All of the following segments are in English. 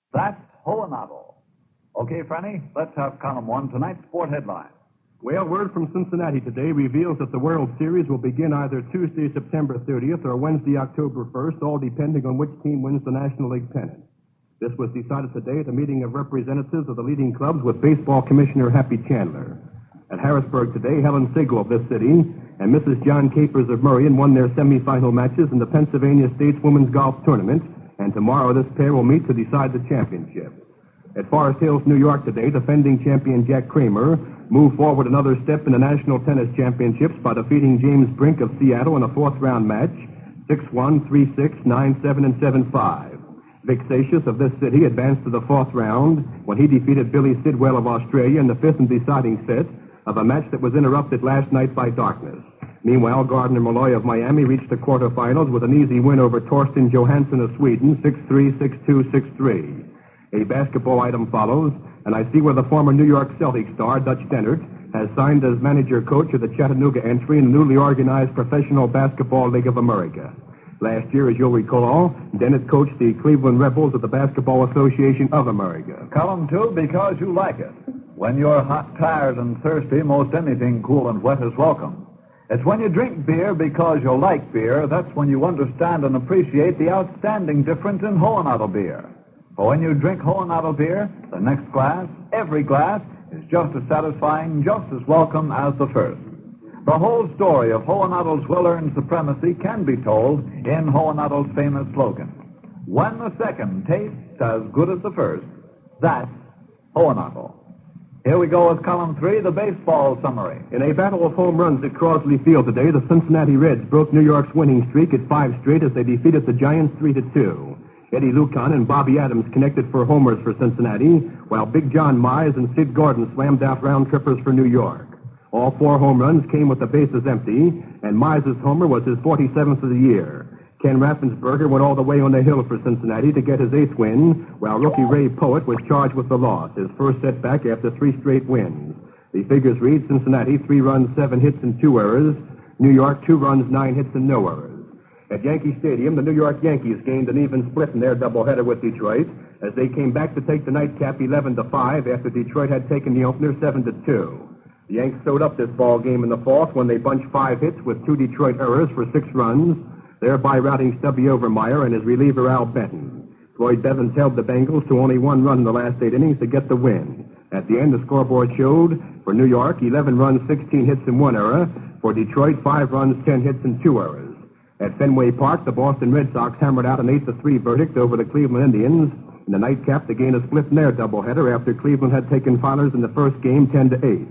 That's Hohenadel. Okay, Franny, let's have column one, tonight's sport headline. Well, word from Cincinnati today reveals that the World Series will begin either Tuesday, September 30th or Wednesday, October 1st, all depending on which team wins the National League pennant. This was decided today at a meeting of representatives of the leading clubs with Baseball Commissioner Happy Chandler. At Harrisburg today, Helen Siegel of this city and Mrs. John Capers of Murrian won their semifinal matches in the Pennsylvania States Women's Golf Tournament, and tomorrow this pair will meet to decide the championship. At Forest Hills, New York today, defending champion Jack Kramer moved forward another step in the National Tennis Championships by defeating James Brink of Seattle in a fourth-round match, 6-1, 3-6, 9-7, and 7-5. Vic Satius of this city advanced to the fourth round when he defeated Billy Sidwell of Australia in the fifth and deciding set of a match that was interrupted last night by darkness. Meanwhile, Gardner Malloy of Miami reached the quarterfinals with an easy win over Torsten Johansson of Sweden, 6-3, 6-2, 6-3. A basketball item follows, and I see where the former New York Celtics star, Dutch Dennert, has signed as manager-coach of the Chattanooga entry in the newly organized Professional Basketball League of America. Last year, as you'll recall, Dennett coached the Cleveland Rebels of the Basketball Association of America. Column two, because you like it. When you're hot, tired, and thirsty, most anything cool and wet is welcome. It's when you drink beer because you like beer, that's when you understand and appreciate the outstanding difference in Hohenadel beer. For when you drink Hohenadel beer, the next glass, every glass, is just as satisfying, just as welcome as the first. The whole story of Hohenadel's well-earned supremacy can be told in Hohenadel's famous slogan. When the second tastes as good as the first, that's Hohenadel. Here we go with column three, the baseball summary. In a battle of home runs at Crosley Field today, the Cincinnati Reds broke New York's winning streak at 5 straight as they defeated the Giants 3-2. Eddie Lucan and Bobby Adams connected for homers for Cincinnati, while Big John Mize and Sid Gordon slammed out round-trippers for New York. All 4 home runs came with the bases empty, and Mize's homer was his 47th of the year. Ken Raffensperger went all the way on the hill for Cincinnati to get his 8th win, while rookie Ray Poet was charged with the loss, his first setback after 3 straight wins. The figures read: Cincinnati, 3 runs, 7 hits, and 2 errors. New York, 2 runs, 9 hits, and no errors. At Yankee Stadium, the New York Yankees gained an even split in their doubleheader with Detroit as they came back to take the nightcap 11-5 after Detroit had taken the opener 7-2. The Yanks sewed up this ball game in the fourth when they bunched 5 hits with 2 Detroit errors for 6 runs, thereby routing Stubby Overmeyer and his reliever Al Benton. Floyd Bevins held the Bengals to only 1 run in the last 8 innings to get the win. At the end, the scoreboard showed for New York 11 runs, 16 hits, and 1 error. For Detroit, 5 runs, 10 hits, and 2 errors. At Fenway Park, the Boston Red Sox hammered out an 8-3 verdict over the Cleveland Indians in the nightcap to gain a split in their doubleheader after Cleveland had taken finals in the first game 10-8.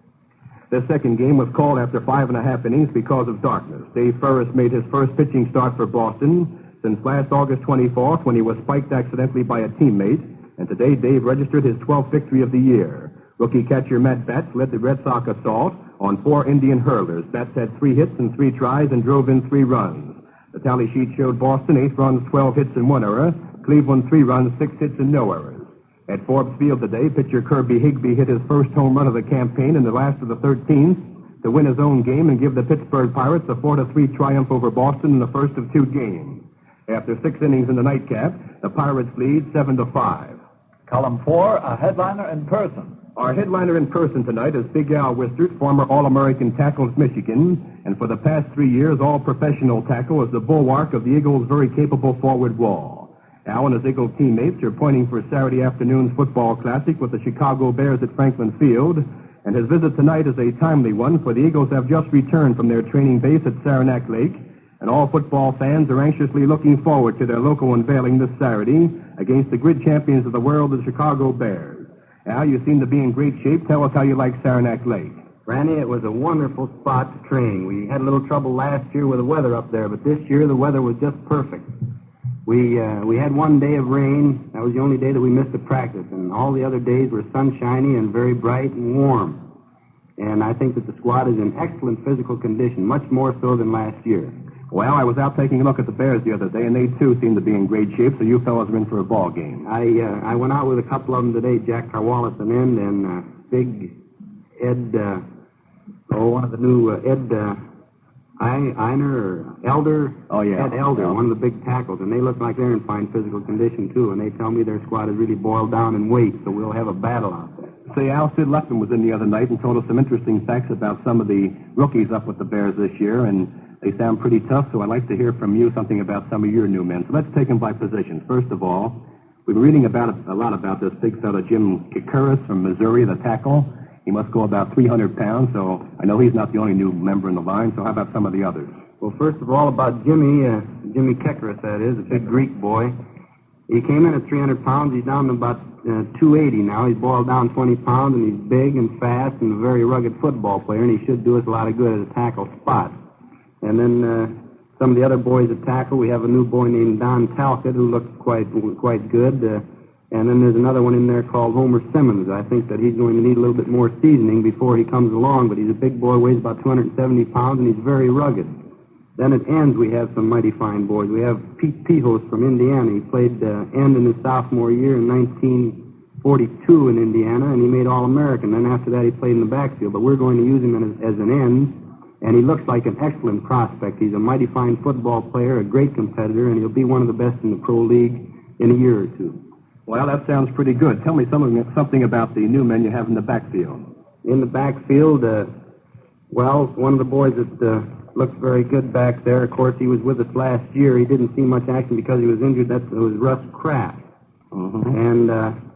The second game was called after 5.5 innings because of darkness. Dave Ferris made his first pitching start for Boston since last August 24th when he was spiked accidentally by a teammate, and today Dave registered his 12th victory of the year. Rookie catcher Matt Batts led the Red Sox assault on 4 Indian hurlers. Batts had 3 hits and 3 tries and drove in 3 runs. The tally sheet showed Boston 8 runs, 12 hits, and 1 error. Cleveland 3 runs, 6 hits, and no errors. At Forbes Field today, pitcher Kirby Higbee hit his first home run of the campaign in the last of the 13th to win his own game and give the Pittsburgh Pirates a 4-3 triumph over Boston in the first of 2 games. After 6 innings in the nightcap, the Pirates lead 7-5. Column 4, a headliner in person. Our headliner in person tonight is Big Al Wistert, former All-American tackle of Michigan, and for the past 3 years, all-professional tackle as the bulwark of the Eagles' very capable forward wall. Al and his Eagle teammates are pointing for Saturday afternoon's football classic with the Chicago Bears at Franklin Field, and his visit tonight is a timely one, for the Eagles have just returned from their training base at Saranac Lake, and all football fans are anxiously looking forward to their local unveiling this Saturday against the grid champions of the world, the Chicago Bears. Al, you seem to be in great shape. Tell us how you like Saranac Lake. Randy, it was a wonderful spot to train. We had a little trouble last year with the weather up there, but this year the weather was just perfect. We had 1 day of rain. That was the only day that we missed a practice, and all the other days were sunshiny and very bright and warm. And I think that the squad is in excellent physical condition, much more so than last year. Well, I was out taking a look at the Bears the other day, and they, too, seem to be in great shape, so you fellows are in for a ball game. I went out with a couple of them today, Jack Carwallace and end, and Big Ed, one of the new Ed Einer or Elder. Oh, yeah. Ed Elder, Yeah. one of the big tackles, and they look like they're in fine physical condition, too, and they tell me their squad is really boiled down in weight, so we'll have a battle out there. Say, Al, Sid Luckman was in the other night and told us some interesting facts about some of the rookies up with the Bears this year, and they sound pretty tough, so I'd like to hear from you something about some of your new men. So let's take them by positions. First of all, we've been reading a lot about this big fella, Jim Kikuris from Missouri, the tackle. He must go about 300 pounds, so I know he's not the only new member in the line, so how about some of the others? Well, first of all, about Jimmy Kekuris, that is, a big Greek boy. He came in at 300 pounds. He's down to about 280 now. He's boiled down 20 pounds, and he's big and fast and a very rugged football player, and he should do us a lot of good at a tackle spot. And then some of the other boys at tackle, we have a new boy named Don Talcott who looks quite good. And then there's another one in there called Homer Simmons. I think that he's going to need a little bit more seasoning before he comes along, but he's a big boy, weighs about 270 pounds, and he's very rugged. Then at ends, we have some mighty fine boys. We have Pete Pihos from Indiana. He played end in his sophomore year in 1942 in Indiana, and he made All-American. Then after that, he played in the backfield, but we're going to use him as an end, and he looks like an excellent prospect. He's a mighty fine football player, a great competitor, and he'll be one of the best in the pro league in a year or two. Well, that sounds pretty good. Tell me something about the new men you have in the backfield. In the backfield, one of the boys that looks very good back there, of course, he was with us last year. He didn't see much action because he was injured. That was Russ Kraft. Mm-hmm. And,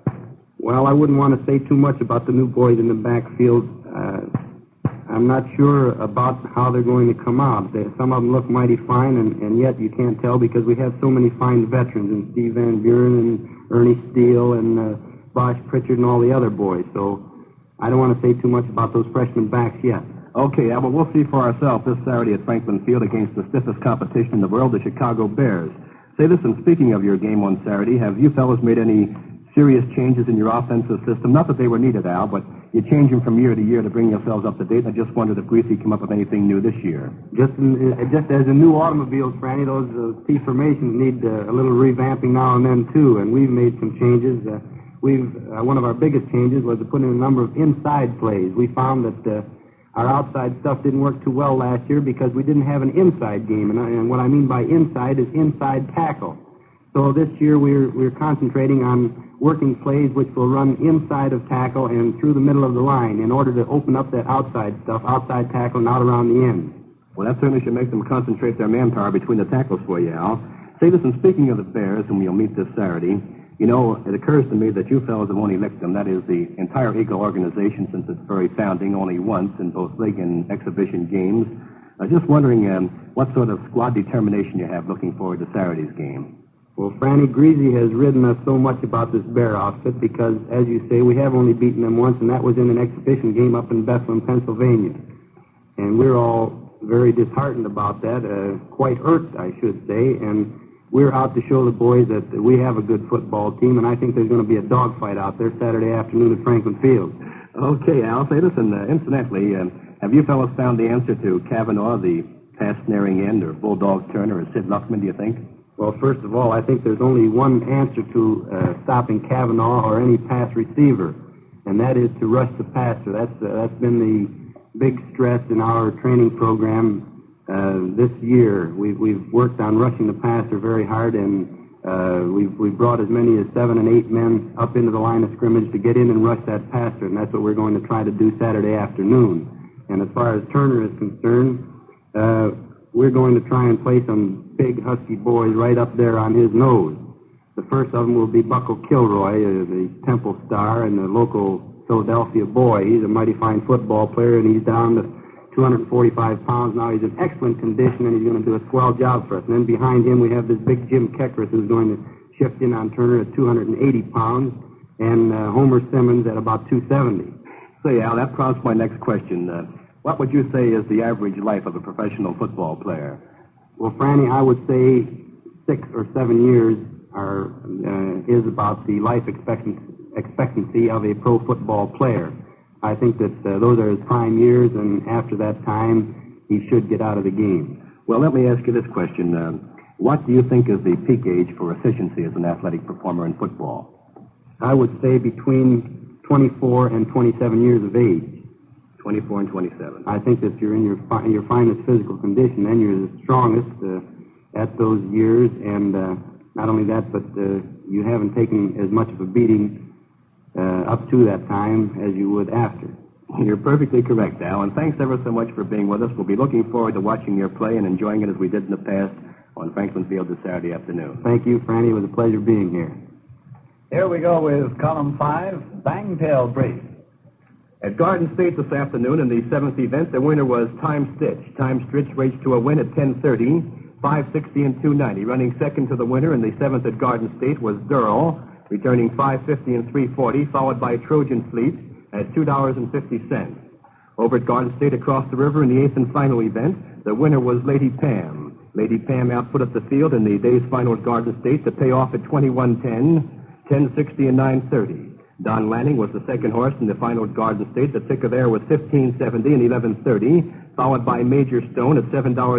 I wouldn't want to say too much about the new boys in the backfield. I'm not sure about how they're going to come out. Some of them look mighty fine, and yet you can't tell because we have so many fine veterans, and Steve Van Buren and Ernie Steele and Bosch Pritchard and all the other boys. So I don't want to say too much about those freshman backs yet. Okay, Al, but we'll see for ourselves this Saturday at Franklin Field against the stiffest competition in the world, the Chicago Bears. Say, listen, speaking of your game on Saturday, have you fellas made any serious changes in your offensive system? Not that they were needed, Al, but you change them from year to year to bring yourselves up to date. I just wondered if Greasy came up with anything new this year. Just as in new automobiles, Franny, those T formations need a little revamping now and then, too, and we've made some changes. One of our biggest changes was to put in a number of inside plays. We found that our outside stuff didn't work too well last year because we didn't have an inside game, and what I mean by inside is inside tackle. So this year we're concentrating on working plays which will run inside of tackle and through the middle of the line in order to open up that outside stuff, outside tackle and out around the end. Well, that certainly should make them concentrate their manpower between the tackles for you, Al. Say, listen, speaking of the Bears, whom you'll meet this Saturday, you know, it occurs to me that you fellows have only licked them. That is, the entire Eagle organization since its very founding only once in both league and exhibition games. I was just wondering what sort of squad determination you have looking forward to Saturday's game. Well, Franny, Greasy has ridden us so much about this Bear outfit because, as you say, we have only beaten them once, and that was in an exhibition game up in Bethlehem, Pennsylvania. And we're all very disheartened about that, quite irked, I should say, and we're out to show the boys that we have a good football team, and I think there's going to be a dogfight out there Saturday afternoon at Franklin Field. Okay, Al, say, listen, incidentally, have you fellows found the answer to Kavanaugh, the pass-snaring end, or Bulldog Turner, or Sid Luckman, do you think? Well, first of all, I think there's only one answer to stopping Kavanaugh or any pass receiver, and that is to rush the passer. That's been the big stress in our training program this year. We've worked on rushing the passer very hard, and we've brought as many as 7 and 8 men up into the line of scrimmage to get in and rush that passer, and that's what we're going to try to do Saturday afternoon. And as far as Turner is concerned, we're going to try and play some big, husky boys right up there on his nose. The first of them will be Bucko Kilroy, the Temple star and the local Philadelphia boy. He's a mighty fine football player, and he's down to 245 pounds now. He's in excellent condition, and he's going to do a swell job for us. And then behind him, we have this big Jim Kekuris, who's going to shift in on Turner at 280 pounds, and Homer Simmons at about 270. Say, Al, that prompts my next question. What would you say is the average life of a professional football player? Well, Franny, I would say 6 or 7 years is about the life expectancy of a pro football player. I think that those are his prime years, and after that time, he should get out of the game. Well, let me ask you this question. What do you think is the peak age for efficiency as an athletic performer in football? I would say between 24 and 27 years of age. 24 and 27. I think that you're in your finest physical condition. Then you're the strongest at those years, and not only that, but you haven't taken as much of a beating up to that time as you would after. You're perfectly correct, Al, and thanks ever so much for being with us. We'll be looking forward to watching your play and enjoying it as we did in the past on Franklin Field this Saturday afternoon. Thank you, Franny. It was a pleasure being here. Here we go with column 5, Bangtail Brace. At Garden State this afternoon in the 7th event, the winner was Time Stitch. Time Stitch raced to a win at 10:30, 5:60 and 2:90. Running second to the winner in the 7th at Garden State was Durrell, returning 5:50 and 3:40, followed by Trojan Fleet at $2.50. Over at Garden State across the river in the 8th and final event, the winner was Lady Pam. Lady Pam outputted the field in the day's final at Garden State to pay off at 21:10, 10:60 and 9:30. Don Lanning was the second horse in the final at Garden State. The ticker there was 15:70 and 11:30, followed by Major Stone at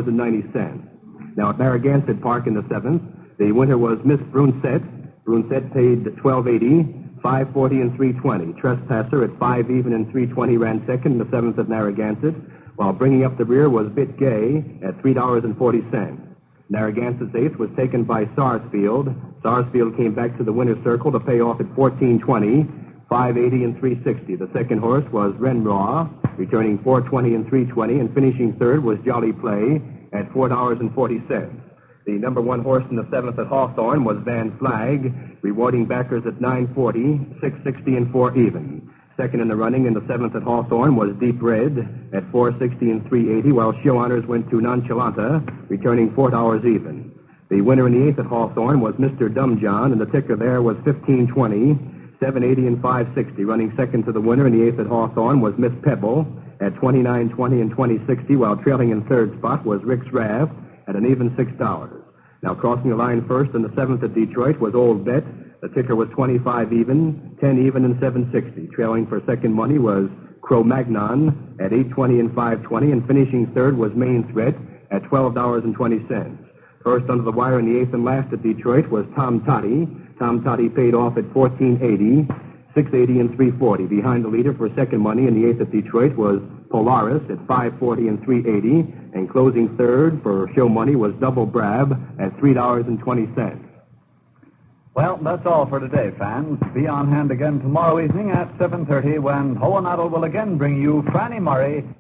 $7.90. Now at Narragansett Park in the 7th, the winner was Miss Brunsett. Brunsett paid $12.80, 5:40 and 3:20. Trespasser at 5 even and 3:20 ran second in the 7th at Narragansett, while bringing up the rear was Bit Gay at $3.40. Narragansett's 8th was taken by Sarsfield. Sarsfield came back to the winner's circle to pay off at 14:20, 5:80 and 3:60. The second horse was Renraw, returning 4:20 and 3:20, and finishing third was Jolly Play at $4.40. The number 1 horse in the 7th at Hawthorne was Van Flag, rewarding backers at 9:40, 6:60 and 4 even. Second in the running in the 7th at Hawthorne was Deep Red at $4.60 and 3.80, while show honors went to Nonchalanta, returning $4 even. The winner in the 8th at Hawthorne was Mr. Dumjohn, and the ticker there was 15:20, 7.80 and 5.60. Running second to the winner in the 8th at Hawthorne was Miss Pebble at 29:20 and 20.60, while trailing in third spot was Rick's Raft at an even $6. Now crossing the line first in the 7th at Detroit was Old Bet. The ticker was 25 even, 10 even, and 7.60. Trailing for second money was Cro-Magnon at 8.20 and 5.20, and finishing third was Main Threat at $12.20. First under the wire in the 8th and last at Detroit was Tom Toddy. Tom Toddy paid off at 14.80, 6.80 and 3.40. Behind the leader for second money in the 8th at Detroit was Polaris at 5.40 and 3.80, and closing third for show money was Double Brab at $3.20. Well, that's all for today, fans. Be on hand again tomorrow evening at 7:30 when Hohenadel will again bring you Franny Murray